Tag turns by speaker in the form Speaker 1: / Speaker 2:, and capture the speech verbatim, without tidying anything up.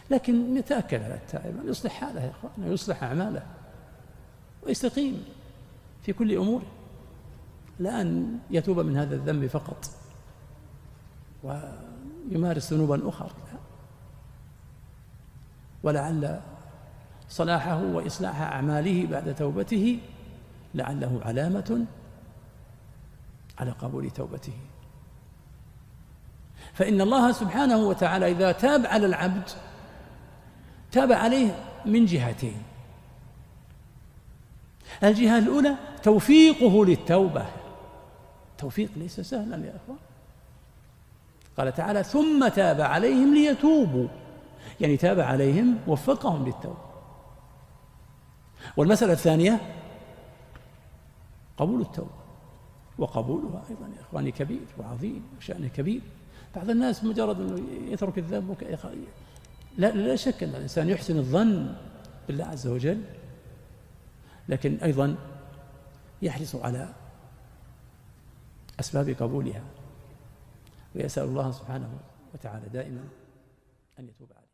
Speaker 1: لكن يتأكد على التائب أن يصلح حاله يا أخوان، أن يصلح أعماله ويستقيم في كل أموره، لا أن يتوب من هذا الذنب فقط ويمارس ذنوبا أخرى، ولعل صلاحه وإصلاح أعماله بعد توبته لعله علامة على قبول توبته. فإن الله سبحانه وتعالى إذا تاب على العبد تاب عليه من جهتين. الجهة الأولى توفيقه للتوبة، توفيق ليس سهلا يا أخوان. قال تعالى ثم تاب عليهم ليتوبوا، يعني تاب عليهم وفقهم للتوبة. والمسألة الثانية قبول التوبة، وقبولها أيضا يا إخواني كبير وعظيم وشأنه كبير. بعض الناس مجرد أنه يترك الذنب لا, لا شك أن الإنسان يحسن الظن بالله عز وجل، لكن أيضا يحرص على أسباب قبولها، ويسأل الله سبحانه وتعالى دائما أن يتوب عليه.